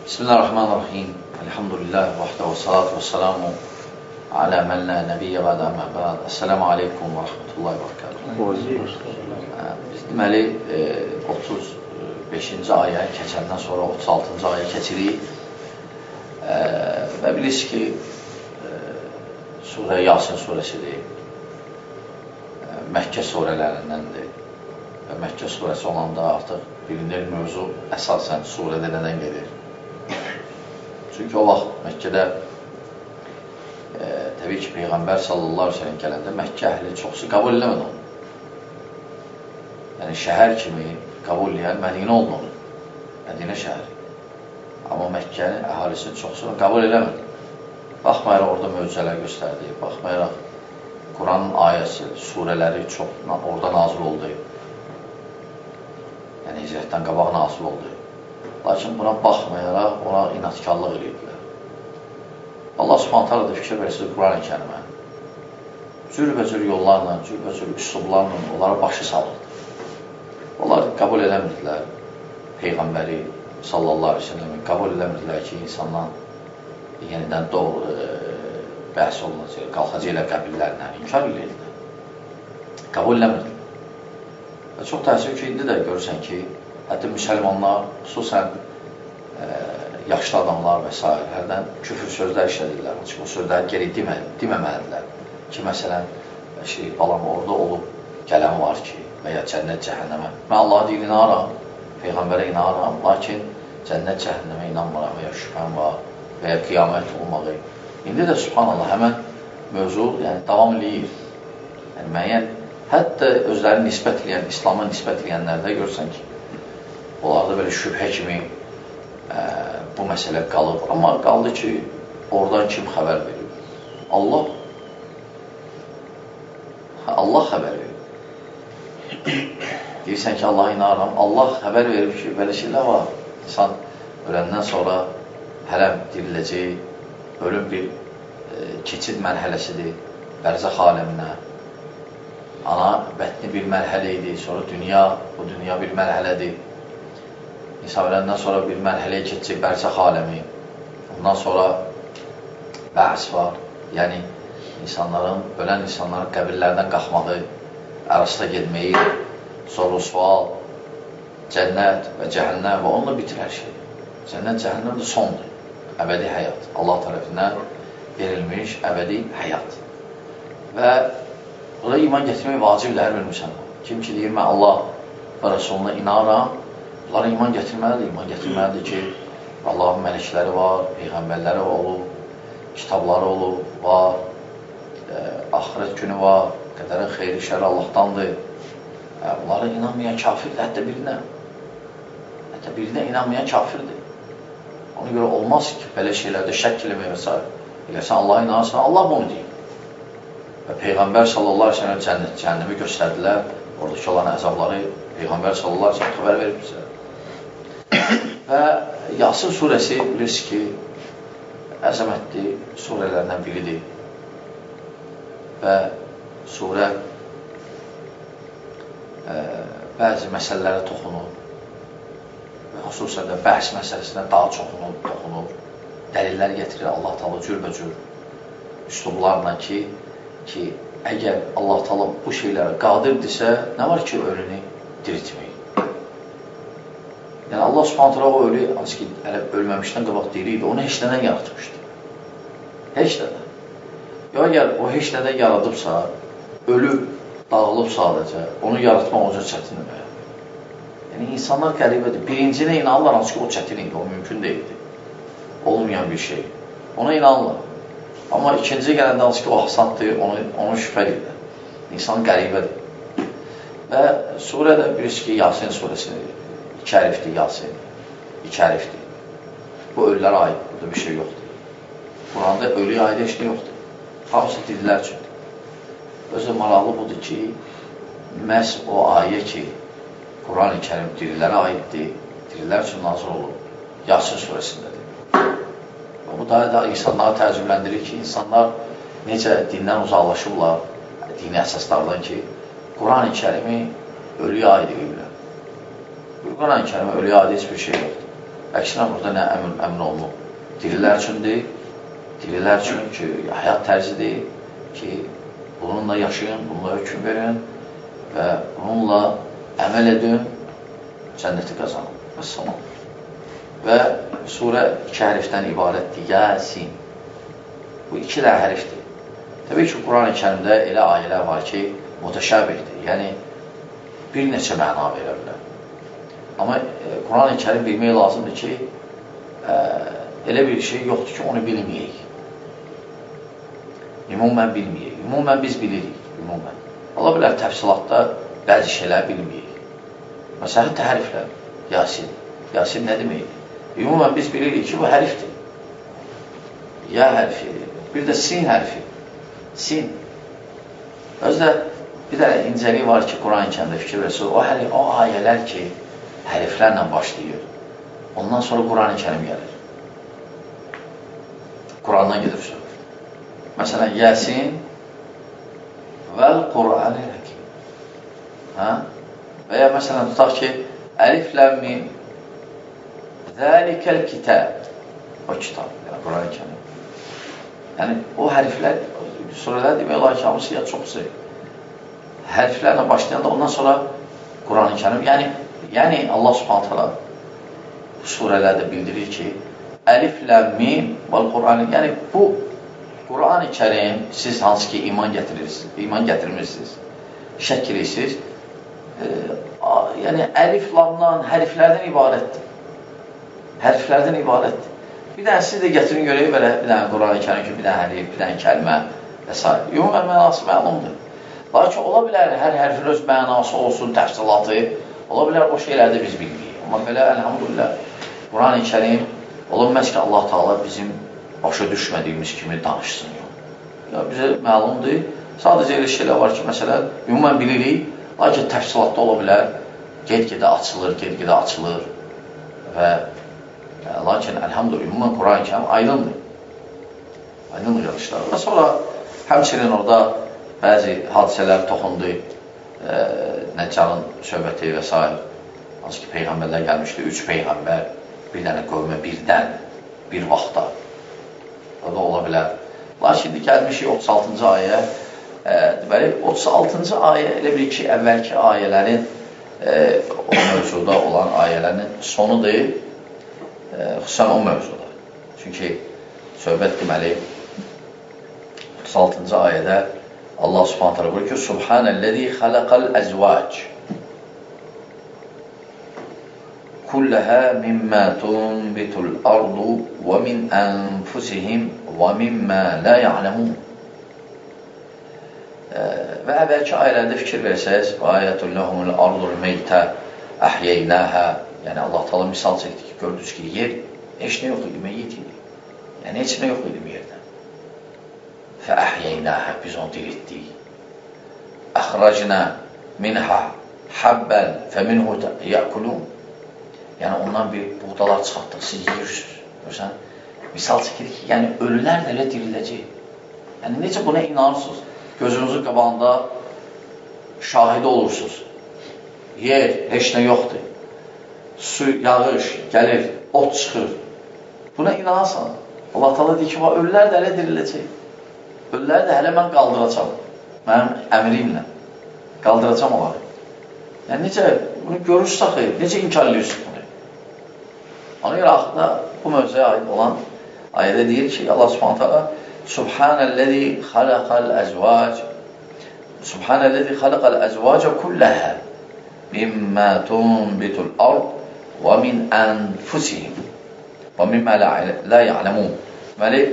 Bismillahirrahmanirrahim. Elhamdülillah vahdə və salatu və salamu alə mən lə nəbiyyə və də məbəd. Esselamu aleykum və rəhmətullahi və bərəkatuhu. Biz deməli 35-ci aya keçəndən sonra 36-cı aya keçirik və bilirsiniz ki, surə Yasin surəsidir, Məkkə surələrindəndir və Məkkə surəsi olanda artıq bilinir mövzu əsasən surədə nədən gedir. Çünki o vaxt Məkkədə təbii ki, Peyğəmbər sallallahu aleyhi ve sellem gələndə Məkkə əhli çoxsu qəbul eləmədi onu. Yəni, şəhər kimi qəbul eləyən Mədinə oldu onu, Mədinə şəhəri. Amma Məkkənin əhalisinin çoxsunu qəbul eləmədi. Baxmayaraq orada möcüzələr göstərdi, baxmayaraq Quranın ayəsi, surələri çox orada nazil oldu. Yəni, hicrətdən qabaq nazil oldu. Lakin buna baxmayaraq ona inatkarlıq edirdilər. Allah Subhanahu taala da fikir versin Quran-ı Kərimə. Cürbəcür yollarla, cürbəcür üslublarla onlara başı salırdı. Onlar qəbul eləmirdilər Peyğəmbəri sallallahu aleyhi ve sellem, qəbul eləmirdilər ki, insandan yenidən doğru bəhs olunacaq, qalxacaq ilə qəbillərlə inkar edirdilər. Qəbul eləmirdilər. Və çox təəssüf ki, indi də görürsən ki, hətta müsəlmanlar, xüsusən yaşlı adamlar və s. hərdən küfür sözlər işlədirlər. Çünki o sözləri geri deməməlidirlər. Ki, məsələn, balam orada olub gələn var ki, və ya cənnət cəhənnəmə. Mən Allah'a deyil, inanıram, Peyğəmbərə inanıram, lakin cənnət cəhənnəmə inanmıram və ya şübhəm var və ya qiyamət olmağı. İndi də subhanallah, həmən mövzu davam eləyir. Yəni, müəyyən, hətta özlərini nisbət eləyən, İslama nisbət eləyənlərdə görsən ki, onlarda belə şübhə kimi bu məsələ qalıb. Amma qaldı ki, oradan kim xəbər verir? Allah. Allah xəbər verir. Deyirsən ki, Allah'a inanıram. Allah xəbər verir ki, belə şeylər var. İnsan öləndən sonra hələm diriləcək, ölüm bir keçid mərhələsidir, bərzəx aləminə. Ana bətni bir mərhələ idi, sonra dünya, bu dünya bir mərhələdir. İnsan öləndən sonra bir mərhələyə keçəcək bərzəx aləmi. Ondan sonra bəhs var. Yəni, ölən insanların qəbirlərdən qalxmağı, ərasda gedməyi, soru, sual, cənnət və cəhənnəm və onunla bitir hər şey. Cənnət, cəhənnəm də sondur. Əbədi həyat. Allah tərəfindən verilmiş əbədi həyat. Və buna iman getirmək vacibdir hər bir müsəlman. Kim ki deyir, mən Allah və Rasuluna inanıram, bunlara iman gətirməlidir. İman gətirməlidir ki, Allahın mələkləri var, Peyğəmbərləri olub, kitabları olub, var, axirət günü var, qədərin xeyri şəri Allahdandır. Bunlara inanmayan kafirdir, hətta birinə inanmayan kafirdir. Ona görə olmaz ki, belə şeylərdə şək eləmək və s. Elə sən Allah'a inanırsan, Allah bunu deyir. Və Peyğəmbər sallallahu aleyhi ve sellem cənnət, cəhənnəmi göstərdilər, oradakı olan əzabları Peyğəmbər sallallahu aleyhi ve sellem xəbər verib bizə. Və Yasin surəsi bilirsiniz ki, əzəmətli surələrdən biridir. Və surə bəzi məsələlərə toxunur və xüsusən də bəhs məsələsinə daha toxunur, dəlillər getirir Allah Taala cürbəcür üslublarla ki, əgər Allah Taala bu şeylərə qadirdirsə, nə var ki, ölünü diriltmək? Yəni, Allah Subhanahu taala o ölü, hansı ki, ölməmişdən qabaq diriydi, onu heç nədən yaratmışdı. Heç nədən. Əgər o heç nədən yaradıbsa, ölü dağılıb sadəcə, onu yaratmaq onca çətindir. Yəni, insanlar qəribədir. Birincinə inanırlar, hansı ki, o çətin idi, o mümkün deyildi. Olmayan bir şey. Ona inanırlar. Amma ikinci gələndə hansı ki, o asandır, onu şübhə edirlər. İnsan qəribədir. Və surədə bilirsiniz ki, Yasin surəsidir. 2 hərfdir Yasin. 2 hərfdir. Bu ölülərə aid, burada bir şey yoxdur. Quranda ölüyə aid heç nə yoxdur. Hamısı dirilər üçündür. Özü maraqlı budur ki, məhz o ayə ki, Quran-ı Kərim dirilərə aiddir, dirilər üçün nazır olur, Yasin surəsindədir. Və bu da insanları təəccübləndirir ki, insanlar necə dindən uzaqlaşırlar, dini əsaslardan ki, Quran-ı Kərimi ölüyə aid edirlər. Quran-ı Kərimə ölüyə aid heç bir şey yoxdur. Əksinə burada nə əmin olunub? Dirilər üçündür. Dirilər üçün ki, həyat tərzidir ki, bununla yaşayın, bununla hökm verin və bununla əməl edin, cənnəti qazanın. Vəssalam. Və surə 2 hərfdən ibarətdir. Yasin. Bu 2 də hərfdir. Təbii ki, Quran-ı Kərimdə elə ayələr var ki, mütəşabihdir. Yəni, bir neçə məna verə bilər. Amma Quran-ı Kərim bilmək lazımdır ki, elə bir şey yoxdur ki, onu bilməyək. Ümumən bilməyək. Ümumən biz bilirik. Ümumən. Ola bilər təfsilatda bəzi şeylər bilməyək. Məsələn, hərflər. Yasin. Yasin nə deməkdir? Ümumən biz bilirik ki, bu hərfdir. Ya hərfi. Bir də sin hərfi. Sin. Özdə bir də incəlik var ki, Quran-ı Kərimdə fikir versə, o ayələr ki, hərflərlə başlayır. Ondan sonra Quran-ı Kərim gəlir. Qurandan gedir söz. Məsələn, Yasin vəl Qur'an-ı Həkim. Və ya məsələn, tutaq ki, əlif ləm mim zəlikəl kitab. O kitab, yəni Quran-ı Kərim. Yəni, o hərflər, surələr demək olar ki, hamısı ya çoxsu. Hərflərlə başlayanda ondan sonra Quran-ı Kərim. Yəni Allah Subhanahu taala bu surələrdə bildirir ki, əlif ləm mim vəl Qur'an. Yəni, bu Quran-ı Kərim siz hansı ki iman gətirmirsiniz, şək edirsiniz, yəni əlif, lamdan, hərflərdən ibarətdir. Hərflərdən ibarətdir. Bir dənə siz də gətirin görək belə, bir dənə Quran-ı Kərim ki, bir dənə hərif, bir dənə kəlmə və s. Ümumən mənası məlumdur. Lakin ola bilər, hər hərfin öz mənası olsun, təfsilatı, ola bilər o şeylərdə biz bilməyik. Amma belə, əlhamdülillah, Quran-ı Kərim olunməz ki, Allah Taala bizim başa düşmədiyimiz kimi danışsın. Bizə məlumdur. Sadəcə elə şeylər var ki, məsələn, ümumən bilirik, lakin təfsilatda ola bilər, get-gedə açılır və lakin, əlhamdülillah, ümumən Quran-ı Kərim aydındır. Aydındır qardaşlar. Və sonra həmçinin orada bəzi hadisələr toxundu, Nəccarın söhbəti və s. Hansı ki, peyğəmbərlər gəlmişdi, 3 peyğəmbər, bir dənə qövmə birdən, bir vaxtda. O da ola bilər. Lakin indi gəlmişik 36-cı ayə. Deməli, 36-cı ayə elə bir ki, əvvəlki ayələrin, o mövzuda olan ayələrin sonudur, xüsusən o mövzuda. Çünki söhbət deməli, 36-cı ayədə Allah Subhanahu taala buyurur ki, Subhanəl-ləzi xaləqəl əzvac kulləhə mimmə tunbitul ardu və min ənfusihim və mimmə lə ya'ləmun. Və əvvəlki ayələrdə fikir versəz, ayətun ləhumul ardul meytə əhyeynəhə, yəni Allah Taala misal çəkdi ki, gördünüz ki, yer heç nə yoxdur, meyyit idi. Yəni heç nə yox idi bir yerdən. Fə əhyeynəhə, biz onu diriltdik. Əxracnə minhə həbbən fə minhu yəkulun. Yəni ondan bir buğdalar çıxartdıq, siz yiyirsiniz. Görürsən, misal çəkir ki, yəni ölülər də elə diriləcək. Yəni necə buna inanırsınız? Gözünüzün qabağında şahid olursunuz. Yer, heç nə yoxdur. Su, yağış gəlir, ot çıxır. Buna inanırsan. Allah Taala deyir ki, ölülər də elə diriləcək. Ölüləri də hələ mən qaldıracam. Mənim əmrimlə. Qaldıracam onları. Yəni necə, bunu görürsünüz axı, necə inkar edirsiniz bunu? Ona görə axıda bu mövzuya aid olan ayədə deyir ki, Allah Subhanahu taala Subhanəl-ləzi xaləqəl əzvac Subhanəl-ləzi xaləqəl əzvac kulləhə mimmə tunbitul ard və min ənfusihim və mimmə lə ya'ləmun. Deməli,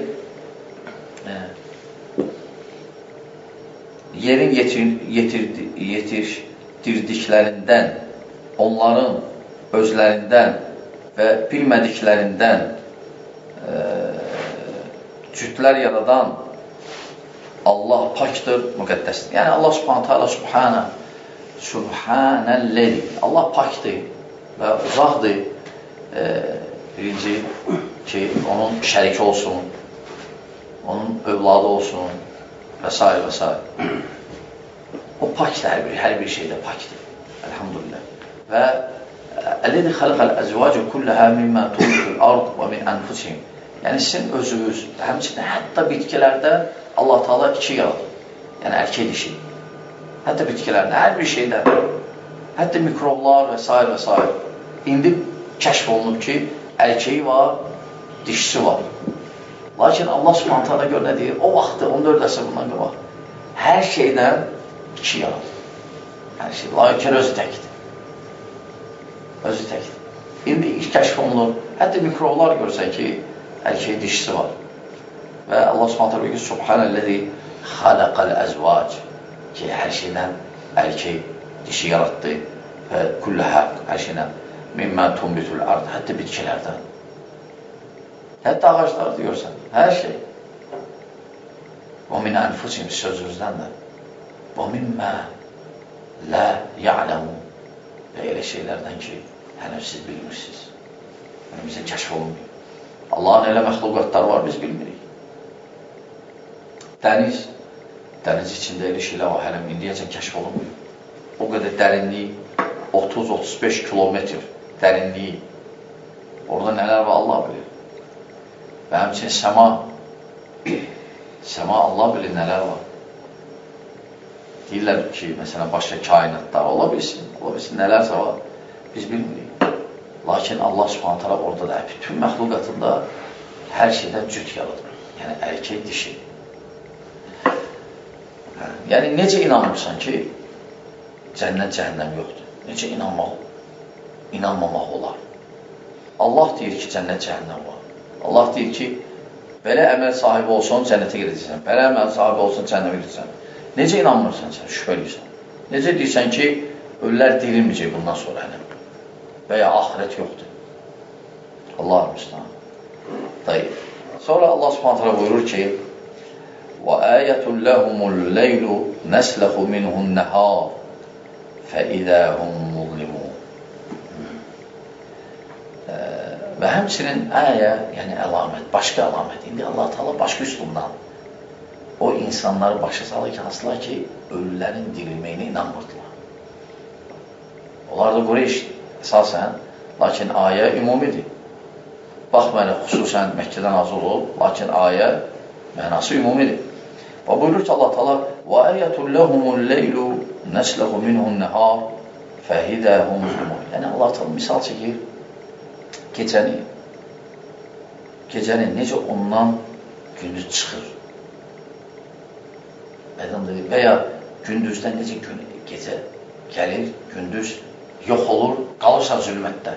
yerin yetirdiklərindən, onların özlərindən və bilmədiklərindən cütlər yaradan Allah pakdır, müqəddəsdir. Yəni Allah Subhanahu taala Subhanəl-ləzi, Allah pakdır və uzaqdır. Birinci ki, onun şəriki olsun, onun övladı olsun və s. və s. O pakdır, hər bir şeydə pakdır. Elhamdülillah. Və Əlləzi xalaqal əzvace kullaha mimma tunbitul ard və min anfusihim. Yəni sizin özünüz, həmçinin hətta bitkilərdə Allah Taala iki yaradır. Yəni erkək dişi. Hətta bitkilərdə, hər bir şeydə, hətta mikroblar və s. İndi kəşf olunub ki, erkeği var, dişisi var. Lakin Allah Subhanahu taala gör nə deyir? O vaxtı 14 əsr bundan qabaq hər şeydən iki yaradır. Hər şey, lakin özü təkdir. Özü təkdir. İndi ilk kəşf olunur. Hətta mikroblar görsən ki, erkeği dişisi var. Və Allah Subhanahu taala deyir ki, Subhanəllazi xalaqal əzvac ki, hər şeydən erkeği dişi yaratdı və kullaha hər şeydən mimmə tunbitul ard, hətta bitkilərdən. Hətta ağaçlar diyorsan, hər şey. Və min anfusihim sözünüzdən də. Və mimmə la ya'lamun. Və elə şeylərdən ki, hələ siz bilmirsiniz. Yəni bizə kəşf olunmuyor. Allahın elə məxluqatları var, biz bilmirik. Dəniz içində elə şeylər var, hələ indiyəcən kəşf olunmuyor. O qədər dərinliyi, 30-35 kilometr dərinliyi. Orada nələr var, Allah bilir. Və həmçinin səma Allah bilir nələr var. Deyirlər ki, məsələn, başqa kainatlar ola bilsin nələrsə var, biz bilmirik. Lakin Allah Subhanahu taala orada da bütün məxluqatında hər şeydən cüt yaradır. Yəni, erkək dişi. Yəni, necə inanmırsan ki, cənnət, cəhənnəm yoxdur? Necə inanmamaq olar? Allah deyir ki, cənnət, cəhənnəm var. Allah deyir ki, belə əməl sahibi olsan, cənnətə gedəcəksən. Belə əməl sahibi olsan, cəhənnəmə gedəcəksən. Necə inanmırsan sən, şübhəliysən? Necə deyirsən ki, ölülər dirilməyəcək bundan sonra hələm? Və ya ahirət yoxdur. Allah müstəhan. Sonra Allah Subhanahu taala buyurur ki, وَآيَةٌ لَهُمُ اللَّيْلُ نَسْلَخُ مِنْهُ النَّهَارِ فَإِذَا هُمْ مُظْلِمُونَ. Və həmçinin əyə, yəni əlamət, başqa əlamət. İndi Allah Taala başqa üslubdan o insanları başa salır ki, hansılar ki, ölülərin dirilməyinə inanmırdılar. Onlar da Qureyş əsasən, lakin ayə ümumidir. Baxmayın, xüsusən Məkkədən nazil olub, lakin ayə mənası ümumidir. Və buyurur ki, Allah Taala وَآيَةٌ لَهُمُ اللَّيْلُ نَسْلَخُ مِنْهُ النَّهَارِ فَإِذَا هُمْ مُظْلِمُونَ. Yəni Allah Taala misal çəkir. Gecəni necə ondan gündüz çıxır. Və ya gündüzdən necə gecə gəlir, gündüz yox olur, qalırsan zülmətdə.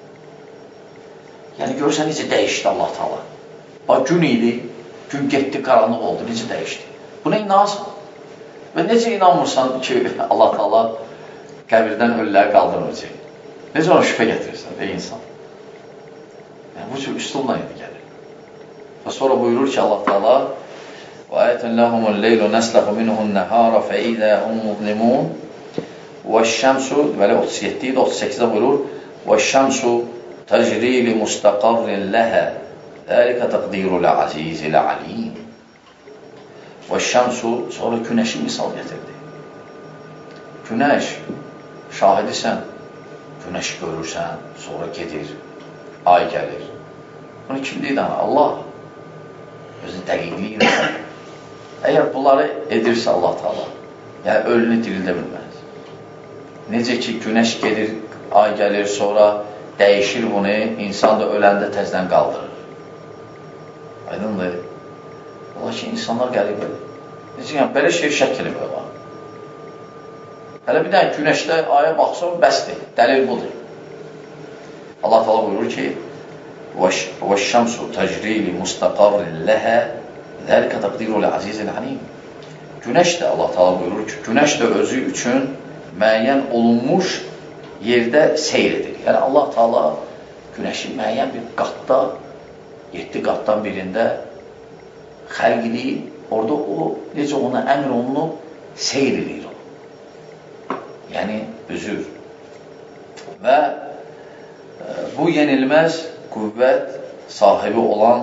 Yəni görürsən necə dəyişdi Allah Taala. Bax, gün idi, gün getdi, qaranlıq oldu, necə dəyişdi. Buna inanırsan. Və necə inanmırsan ki, Allah Taala qəbirdən ölüləri qaldırmayacaq. Necə ona şübhə gətirirsən, ey insan? Yəni, bu cür üslubla idi gəlir. Və sonra buyurur ki, Allah Taala وَآيَةً لَهُمُ اللَّيْلُ نَسْلَخُ مِنْهُ النَّهَارَ فَإِذَا هُمْ مُظْلِمُونَ وَالشَّمْسُ Belə 37 ilə 38-də buyurur وَالشَّمْسُ تَجْرِي لِمُسْتَقَرٍ لَهَا ذَلِكَ تَقْدِيرُ الْعَزِيزِ الْعَلِيمِ. وَالشَّمْسُ Sonra günəşi misal gətirdi. Günəş, şahidisən, günəş görürsən, sonra gedir, ay gəlir. Bunu kim deyir? Allah. Özün dəqiqliyi ilə. Əgər bunları edirsə Allah Taala, yəni ölünü dirildə bilməz. Necə ki, günəş gedir, ay gəlir, sonra dəyişir bunu, insan da öləndə təzdən qaldırır. Aydındır. Lakin insanlar qəribədir. Necə ki, belə şey şəkili belə var. Hələ bir dənə günəşdə aya baxsan, bəsdir, dəlil budur. Allah Taala buyurur ki, وَالشَّمْسُ تَجْرِي لِمُسْتَقَرٍ لَهَا ذَلِكَ تَقْدِيرُ الْعَزِيزِ الْعَلِيمِ. Günəş də Allah Taala buyurur ki, günəş də özü üçün müəyyən olunmuş yerdə seyr edir. Yəni Allah Taala günəşi müəyyən bir qatda, 7 qatdan birində xəlq edib, orada o necə ona əmr olunub, seyr edir o. Yəni üzür. Və bu yenilməz qüvvət sahibi olan,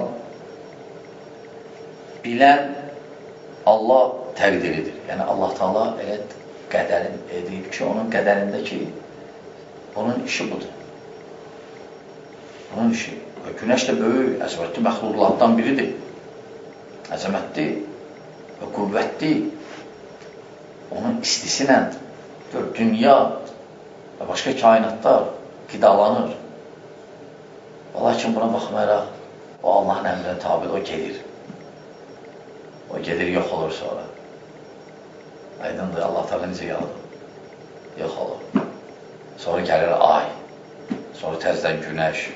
bilən Allah təqdiridir. Yəni Allah Taala elə qədərin edib ki, onun qədərində ki, bunun işi budur. Bunun işi. Günəş də böyük, əzəmətli məxluqlardan biridir. Əzəmətli və qüvvətli. Onun istisinlə dünya və başqa kainatlar qidalanır. Lakin buna baxmayaraq, o Allahın əmrinə tabi, o gedir. O gedir, yox olur sonra. Aydındır, Allah Teala necə yaradır? Yox olur. Sonra gəlir ay, sonra təzdən günəş.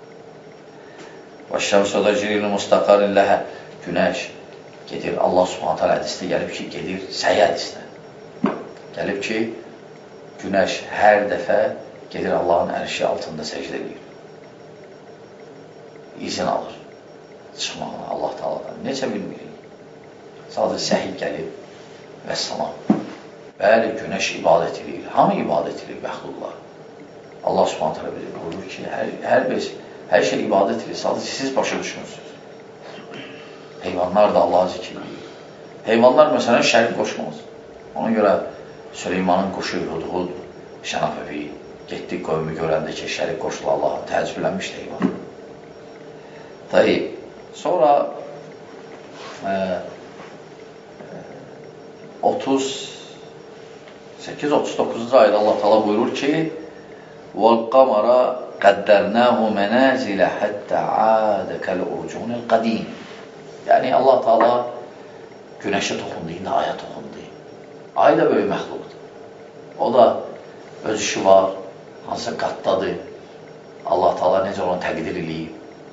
Və şəmsə da cirilü mustaqarın ləhə. Günəş gedir, Allah Subhanahu Teala hədisdə gəlib ki, gedir səy hədisdə. Gəlib ki, günəş hər dəfə gedir Allahın ərşi altında səcdə edir. İzin alır çıxmağına Allah Teala'dan. Necə bilmirik? Sadəcə səhiy gəlib və salam. Bəli, günəş ibadət edir. Hamı ibadət edir məxluqlar. Allah Subhanahu Teala bilir, buyurur ki, hər şey ibadət edir. Sadəcə siz başa düşmürsünüz. Heyvanlar da Allah'a zikr edir. Heyvanlar məsələn şərik qoşmaz. Ona görə Süleymanın quşu Hudhud, Şənafəvi getdi qövmü görəndə ki, şərik qoşulu Allah'a təəccüblənmişdi heyvan. Tayyib. Sonra 38-39-cu ayda Allah Teala buyurur ki وَالْقَمَرَ قَدَّرْنَاهُ مَنَازِلَ حَتَّى عَادَ كَالْعُرْجُونِ الْقَدِيمِ. Yəni Allah Teala günəşə toxundu, indi aya toxundu. Ay da böyük məxluqdur. O da öz işi var, hansısa qatdadır. Allah Teala necə onu təqdir eləyib.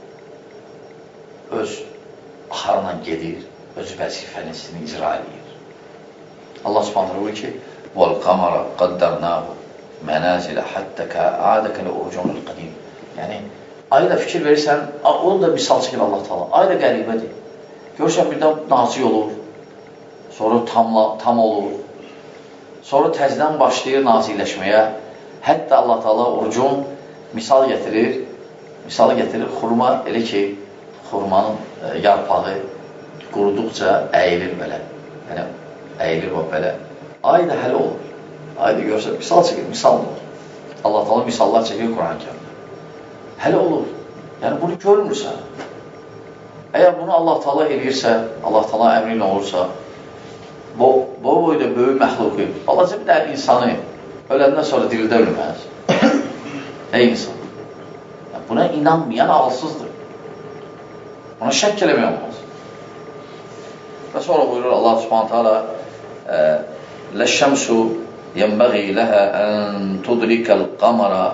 Öz axarla gedir, öz vəzifəsini icra edir. Allah Subhanahu buyurur ki وَالْقَمَرَ قَدَّرْنَاهُ مَنَازِلَ حَتَّى عَادَ كَالْعُرْجُونِ الْقَدِيمِ. Yəni, ayda fikir verirsən, onu da misal çəkir Allah Teala. Ay da qəribədir. Görürsən, birdən nazik olur, sonra tam olur, sonra təzdən başlayır nazikləşməyə. Hətta Allah Teala urcun misalı gətirir, xurma elə ki, xurmanın yarpağı quruduqca əyilir belə. Yəni, əyilir o belə. Ay da hələ olur. Ay da görsən, misal çəkir, misal olur. Allah Teala misallar çəkir Quran-ı Kərimdə. Hələ olur. Yəni, bunu görmürsən. Əgər bunu Allah Teala eləyirsə, Allah Teala əmri ilə olursa, boyda böyük məxluqu, balaca bir də insanı öləndən sonra dildə ölməz. Ey insan. Yəni, buna inanmayan ağılsızdır. Ona şək eləmək olmaz. Və sonra buyurur Allah Subhanahu Teala Ləşşəmsu yənbəği ləhə ən tudrikəl qamara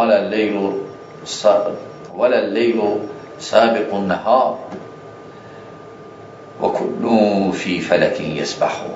vələl-leylu səbiqun nəhar və kullu fi fələkin yəsbəxun.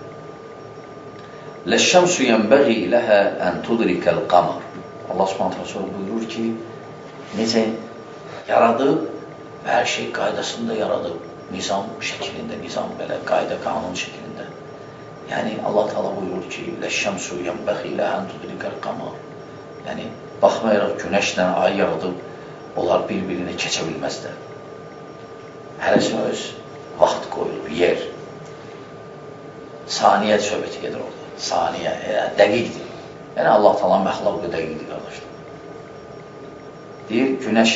Ləşşəmsu yənbəği ləhə ən tudrikəl qamar. Allah Subhanahu Teala buyurur ki, necə yaradıb və hər şey qaydasında yaradıb, nizam şəklində, nizam belə, qayda, qanun şəklində. Yəni, Allah Teala buyurur ki, Ləşşəmsu yənbəği ləhən tudrikəl qamar. Yəni, baxmayaraq günəşlə ay yaradıb, onlar bir-birinə keçə bilməzlər. Hərəsinə öz vaxt qoyulub, yer. Saniyə söhbəti gedir orada. Saniyə, dəqiqdir. Yəni, Allah Teala məxluqu dəqiqdir, qardaşlar. Deyir, günəş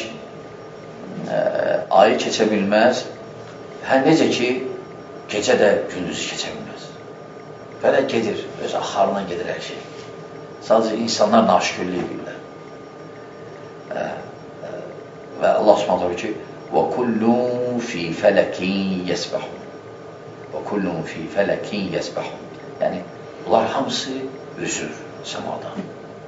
ayı keçə bilməz, necə ki, gecə də gündüzü keçə bilməz. Belə gedir, öz axarına gedir hər şey. Sadəcə insanlar naşükürlük edirlər. Və Allah Subhanahu deyir ki, وَكُلُّنْ فِي فَلَكٍ يَسْبَحُونَ وَكُلُّنْ فِي فَلَكٍ يَسْبَحُونَ. Yəni, bunlar hamısı üzür səmada.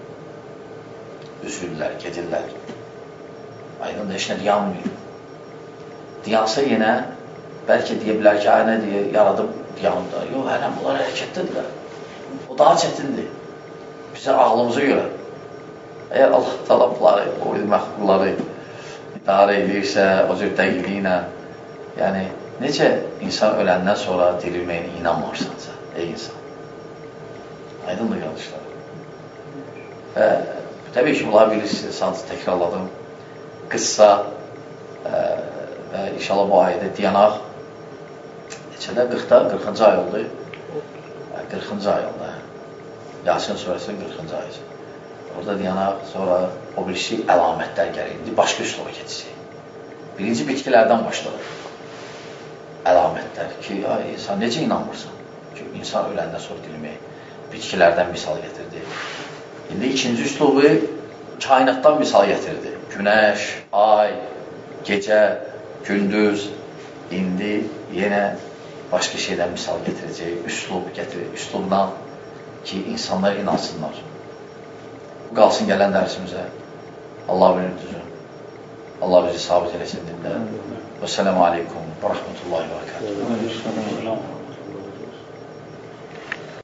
Üzürlər, gedirlər. Aydın da heç nə dayanmıyor. Dayansa yenə, bəlkə deyə bilər ki, nə deyə, yaradıb dayanında. Yox, hələm, bunlar hərəkətdədirlər. O daha çətindir. Bizə ağlımıza görə. Əgər Allah Teala bunları, o məxluqları idarə edirsə, o cür dəqiqliyinə, yəni, necə insan öləndən sonra dirilməyinə inanmarsansa, ey insan. Aydındır, qardaşlar. Və təbii ki, bunları bilirsiniz, sadəcə təkrarladım. Qıssa və inşallah bu ayədə dayanaq. Neçədə? 40-cı ay oldu. 40-cı ay oldu. Yasin surəsinin 40-cı ayı. Orada deyənək, sonra o birisi əlamətlər gəlir. İndi başqa üsluba keçəcək. Birinci bitkilərdən başladı. Əlamətlər ki, insan necə inanmırsan? Ki, insan öləndən sonra dirilmək. Bitkilərdən misal getirdi. İndi ikinci üslubu kainatdan misal getirdi. Günəş, ay, gecə, gündüz. İndi yenə başqa şeydən misal getirəcək. Üslub getirir. Üslubdan ki, insanlar inansınlar. Bu qalsın gələn dərsimizə. Allah bilir düzün. Allah bizi sabit eləsin dində. Və sələmu aleykum və rəhmətullahi və rəkatuhu.